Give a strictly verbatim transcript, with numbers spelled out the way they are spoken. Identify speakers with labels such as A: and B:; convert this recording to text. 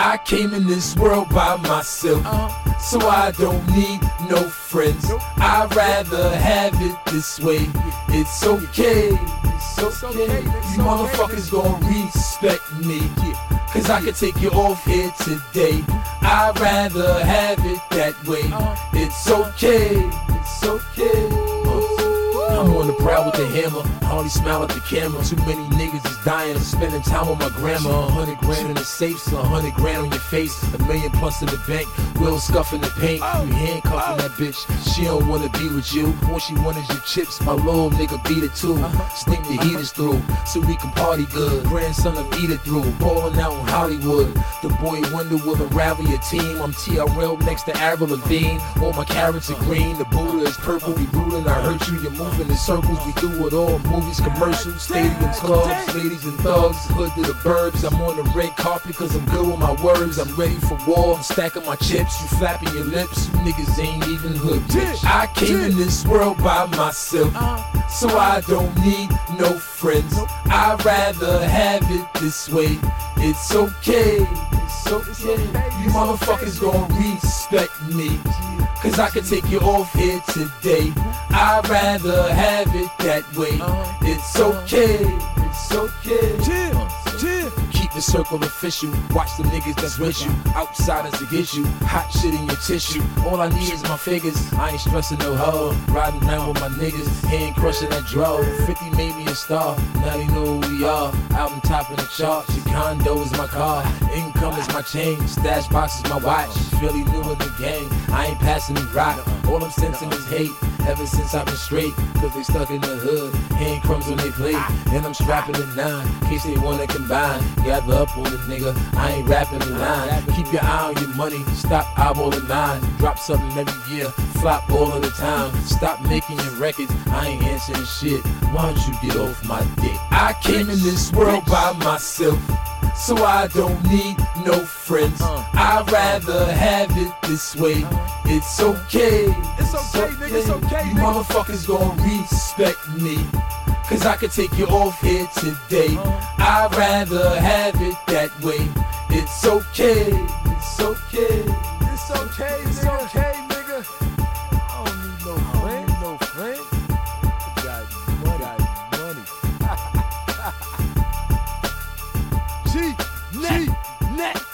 A: I came in this world by myself, so I don't need no friends. I'd rather have it this way. It's okay, it's okay. You motherfuckers gon' respect me, cause I can take you off here today. I'd rather have it that way. It's okay, it's okay. I'm on the prowl with the hammer, hardly smile at the camera. Too many niggas is dying, spending time with my grandma. A hundred grand in the safes, a hundred grand on your face, a million plus in the bank, wheels scuffing the paint. You handcuffing that bitch, she don't wanna be with you. All she want is your chips, my little nigga beat it too. Stick the heaters through, so we can party good. Grandson of beat it through, ballin' out in Hollywood. The boy wonder will unravel your team. I'm T R L next to Avril Lavigne. All my carrots are green, the Buddha is purple. We brutal, I hurt you, you're moving in circles. We do it all, movies, commercials, stadiums, clubs, ladies and thugs, hood to the burbs. I'm on the red carpet cause I'm good with my words. I'm ready for war, I'm stacking my chips. You flapping your lips, you niggas ain't even hood, bitch. I came in this world by myself, so I don't need no friends. I'd rather have it this way. It's okay, it's okay. You motherfuckers gon' respect me, cause I can take you off here today. I'd rather have it that way. It's okay, it's okay. Chill, chill. Keep the circle official. Watch the niggas that's with you. Outsiders against you. Hot shit in your tissue. All I need is my figures. I ain't stressing no hoe. Riding around with my niggas. Hand crushing that draw. fifty made me a star. Now they know who we are. Album topping the charts. Your condo is my car. Income is my chain. Stash box is my watch. Philly new in the game. I ain't passing the rock. All I'm sensing is hate. Ever since I've been straight, cause they stuck in the hood. Hand crumbs on they plate. And I'm strapping a nine, in case they wanna combine. Gather up on the nigga, I ain't rapping the line. Keep your eye on your money, stop eyeballing mine. Drop something every year, flop all of the time. Stop making your records, I ain't answering shit. Why don't you get off my dick? I came in this world by myself, so I don't need no friends. I'd rather have it this way. It's okay, it's okay, nigga, it's okay. You motherfuckers gon' respect me, cause I can take you off here today. I'd rather have it that way. It's okay, it's okay.
B: It's okay, it's okay, nigga. I don't need no friend, no friend. I got money, got money. G, net, net.